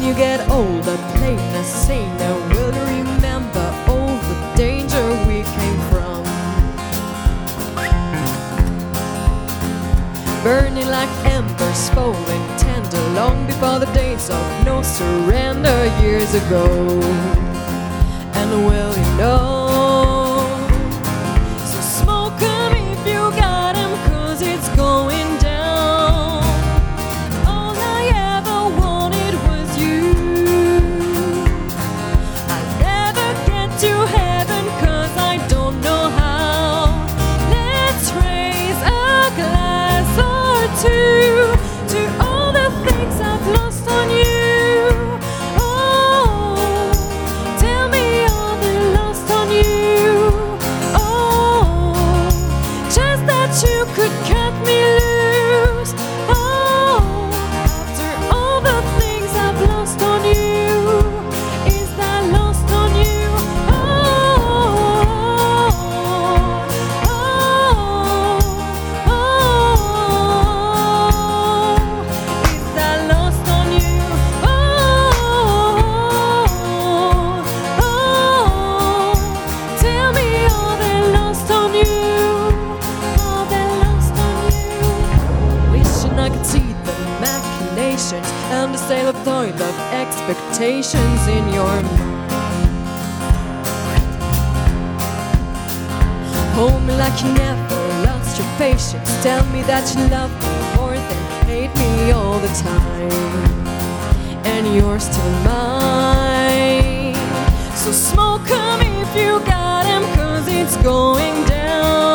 you get older, plain as sailor, will you remember all the danger we came from? Burning like embers, falling tender, long before the days of no surrender years ago. And will you know? So smoke 'em if you got 'em, 'cause it's going down. All I ever wanted was you. I'll never get to heaven 'cause I don't know how. Let's raise a glass or two to all the things I've lost on you. Oh, tell me all the lost on you. Oh, just that you could cut me loose. Oh, after all the things I've lost on you, is that lost on you? Oh, oh, oh, is that lost on you? Oh, oh, tell me all that lost on you, all that lost on you. Wishing I could see the machinations, understand the point of expectations in your mind. Hold me like you never lost your patience. Tell me that you love me more than hate me all the time. And you're still mine. So smoke 'em if you got 'em, 'cause it's going down.